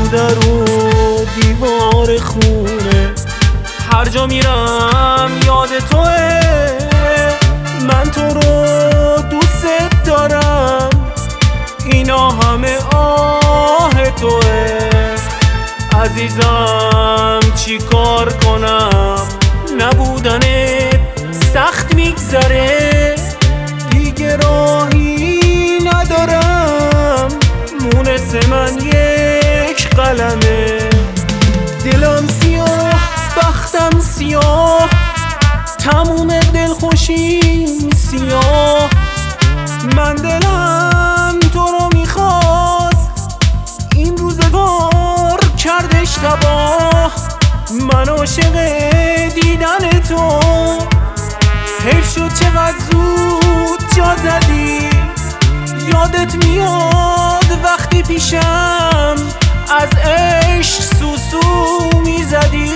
در و دیوار خونه. هر جا میرم یاد توه، من تو رو دوست دارم، اینا همه آه توه. عزیزم چی کار کنم، نبودنت سخت میگذره، دیگه راهی ندارم، مونس من یک قلمه. دلم سیاه بختم سیاه، تموم دلخوشیم سیاه. من دلم تو رو میخواست، این روزگار کردش تباه. من عاشق دیدن تو، حیف شد چقدر زود جا زدی. یادت میاد وقتی پیشم از عشق سوسو میزدی.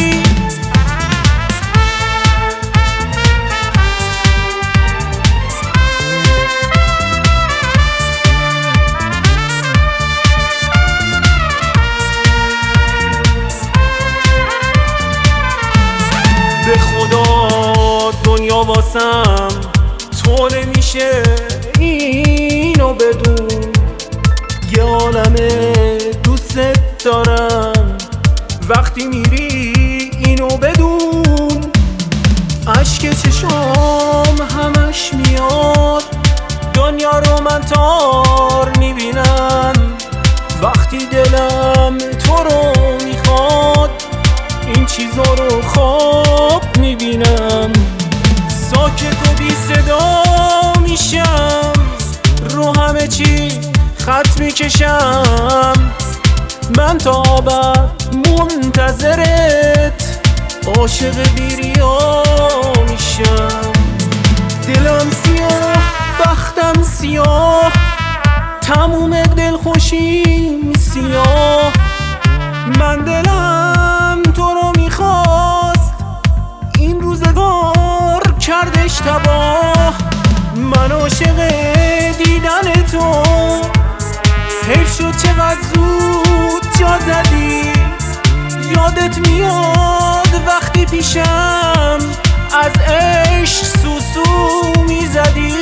به خدا دنیا واسم تو نمیشه اینو بدون، یه عالمه دوست دارم، وقتی میری اینو بدون. اشک چشام همش میاد، دنیا رو من تار میبینم، وقتی دلم تو رو میخواد، این چیزا رو خواب میبینم. ساکت و بی صدا میشم، رو همه چی خط میکشم، من تا ابد منتظرت، عاشق بیریا میشم. دلم سیاه بختم سیاه، تموم دلخوشیم سیاه. من دلم تو رو میخواست، این روزگار کردش تباه. من عاشق دیدن تو، حیف شد چقدر زود جا زدی. یادت میاد وقتی پیشم از عشق سوسو میزدی.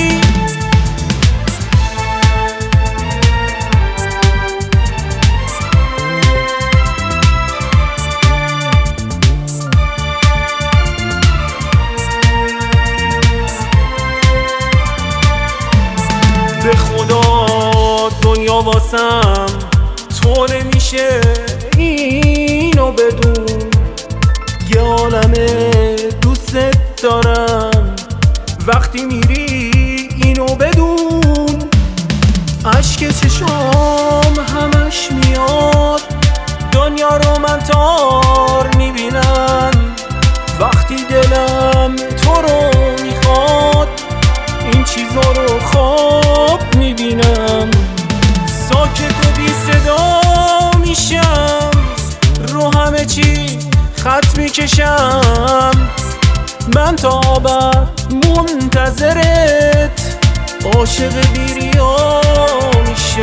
به خدا دنیا واسم تو نمیشه اینو بدون، یه عالمه دوست دارم، وقتی میری اینو بدون. اشک چشام همش میاد، دنیا رو من تار میبینم، وقتی دلم تو رو میخواد، این چیزا رو خواب میبینم. ساکت و بی صدا میشم، رو همه چی خط میکشم، من تا ابد منتظرت، عاشق بیریا میشم.